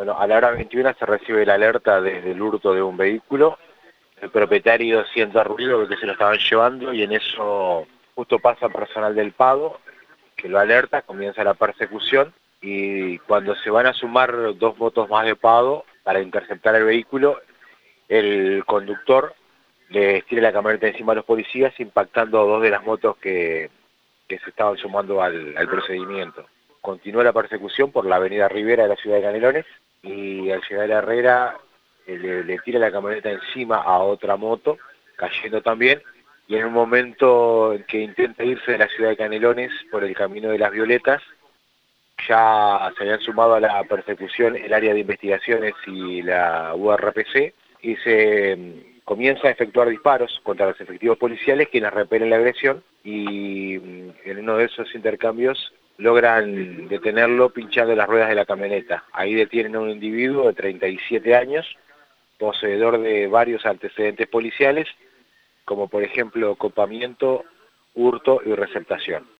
Bueno, a la hora 21 se recibe la alerta desde el hurto de un vehículo. El propietario siente ruido que se lo estaban llevando y en eso justo pasa personal del pago que lo alerta, comienza la persecución y cuando se van a sumar dos motos más de pago para interceptar el vehículo, el conductor le tira la camioneta encima a los policías impactando a dos de las motos que se estaban sumando al procedimiento. Continúa la persecución por la avenida Rivera de la ciudad de Canelones y al llegar a Herrera le tira la camioneta encima a otra moto, cayendo también, y en un momento en que intenta irse de la ciudad de Canelones por el camino de las Violetas, ya se habían sumado a la persecución el área de investigaciones y la URPC, y se comienza a efectuar disparos contra los efectivos policiales quienes repelen la agresión y en uno de esos intercambios logran detenerlo pinchando las ruedas de la camioneta. Ahí detienen a un individuo de 37 años, poseedor de varios antecedentes policiales, como por ejemplo copamiento, hurto y receptación.